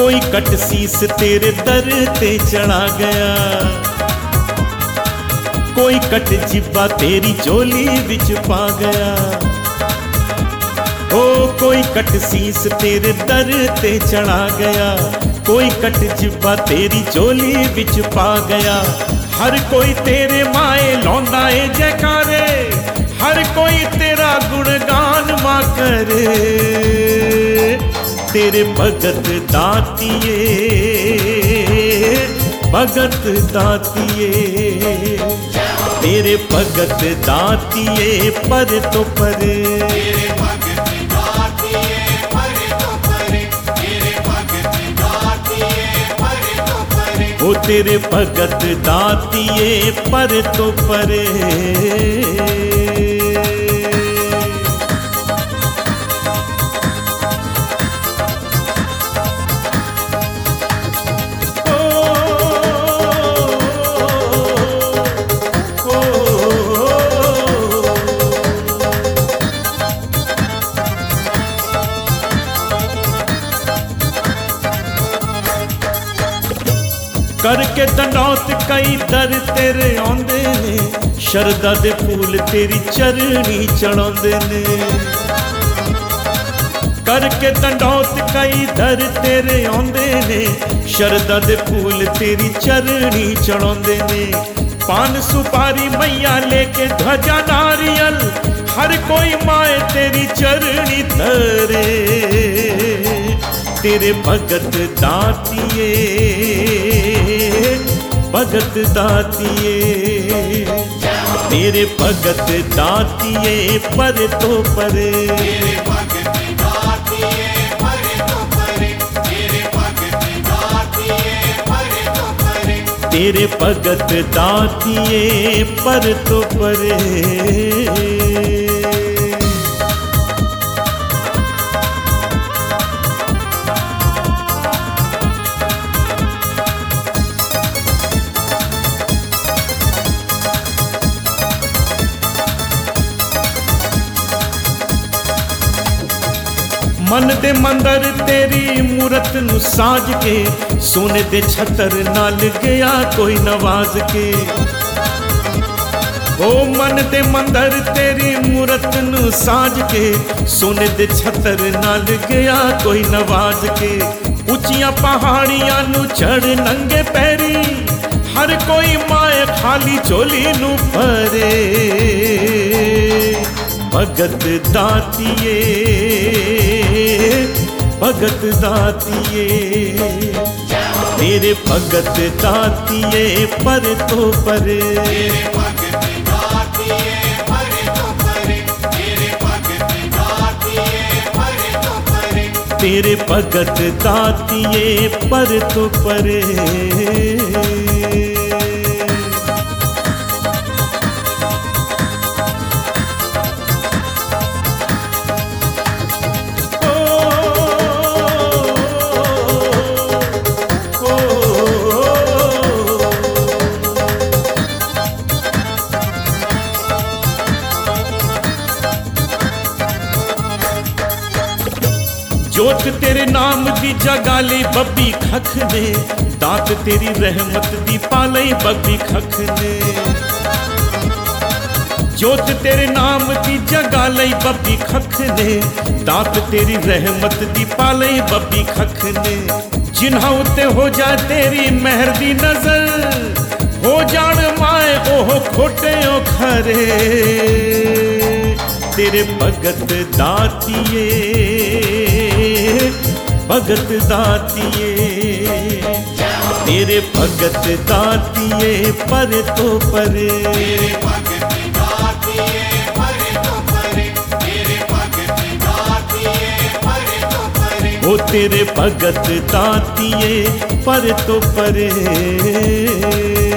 कोई कट सीस तेरे दर ते चढ़ा गया, कोई कट जिब्बा तेरी झोली विच पा गया। ओ कोई कट सीस तेरे दर ते चढ़ा गया, कोई कट जिब्बा तेरी झोली विच पा गया। हर कोई तेरे माए लौंदा ए जयकारे, हर कोई तेरा गुणगान मां करे। तेरे भगत दातिए, भगत दातिए, तेरे भगत दातिए पर तो परे। ओ तेरे भगत दातिए पर तो परे। करके दंडौत कई दर तेरे आंदे ने, शरदा दे फूल तेरी चरणी चढ़ांदे ने। करके दंडौत कई दर तेरे आंदे ने, शरदा दे फूल तेरी चरणी चढ़ांदे ने। पान सुपारी मैया लेके ध्वजा नारियल, हर कोई माए तेरी चरणी धरे। तेरे भगत दातिए, भगत दातिए, तेरे भगत दातिए पर तो परे। तेरे भगत दातिए पर तो परे। मन दे मंदर तेरी मूरत नू साज के, सोने दे छतर नाल गया कोई नवाज के। ओ मन दे मंदर तेरी मूरत नू साज के, सोने दे छतर नाल गया कोई नवाज के। ऊंचियां पहाड़ियां नू चढ़ नंगे पैरी, हर कोई माए खाली झोली नू भरे। भगत दातिए, भगत दातिए, तेरे भगत दातिए पर तो परे। तेरे भगत दातिए पर तो परे। जोत तेरे नाम दी जगाली बब्बी खख ने, दात तेरी रहमत दी पालई बब्बी खख ने। जोत तेरे नाम दी जगाली बब्बी खख ने, दात तेरी रहमत दी पालई बब्बी खख ने। जिन्हां उत्ते हो जाए तेरी मेहर दी नजर, हो जान माए ओह खोटे ओ खरे। तेरे भगत दातिए, भगत दातिए, तेरे भगत दातिए पर तो परे। ओ तेरे भगत दातिए पर तो परे।